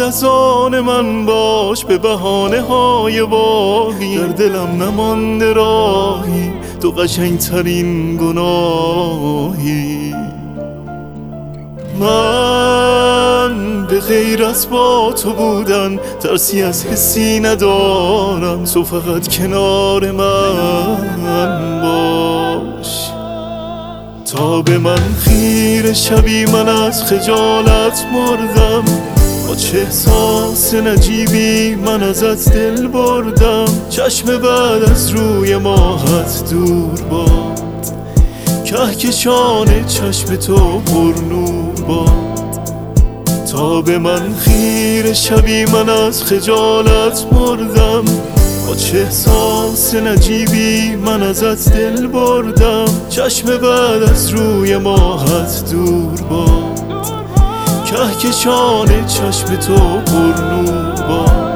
از آن من باش، به بهانه های واهی در دلم نمانده راهی، تو قشنگترین گناهی. من به غیر از با تو بودن ترسی از حسی ندارم، تو فقط کنار من باش. تا به من خیره شبی من از خجالت مردم، با چه احساس نجیبی من ازت دل بردم. چشم بعد از روی ماهت دور باد، کهکشان چشم تو پر نور باد. تا به من خیره شبی من از خجالت مردم، با چه احساس نجیبی من ازت دل بردم. چشم بعد از روی ماهت دور باد، کهکشان چشم تو پر نور باد.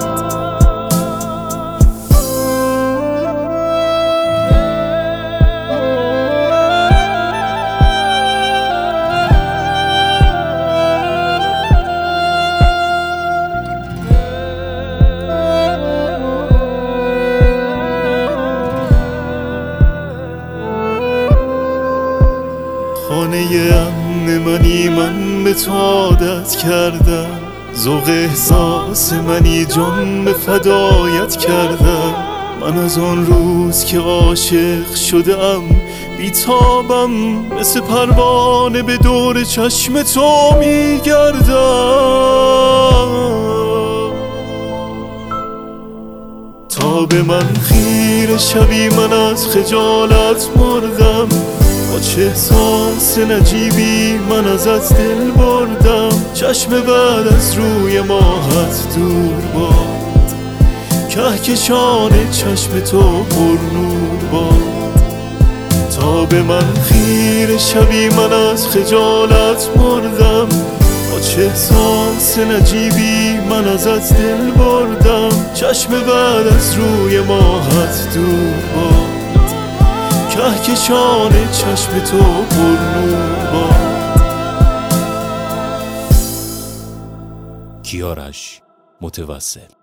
خانه امن منی، من به تو عادت کردم. ذوق احساس منی، جان به فدایت کردم. من از آن روز که عاشق شدم بیتابم، مثل پروانه به دور چشم تو میگردم. تا به من خیره شبی من از خجالت مردم، با چه احساس نجیبی من ازت دل بردم. چشم بعد از روی ماهت دور باد، کهکشان چشم تو پر نور باد. تا به من خیره شبی من از خجالت مردم، با چه احساس نجیبی من ازت دل بردم. چشم بعد از روی ماهت دور باد، کهکشان چشم تو پر نور باد. کیارش متوسل.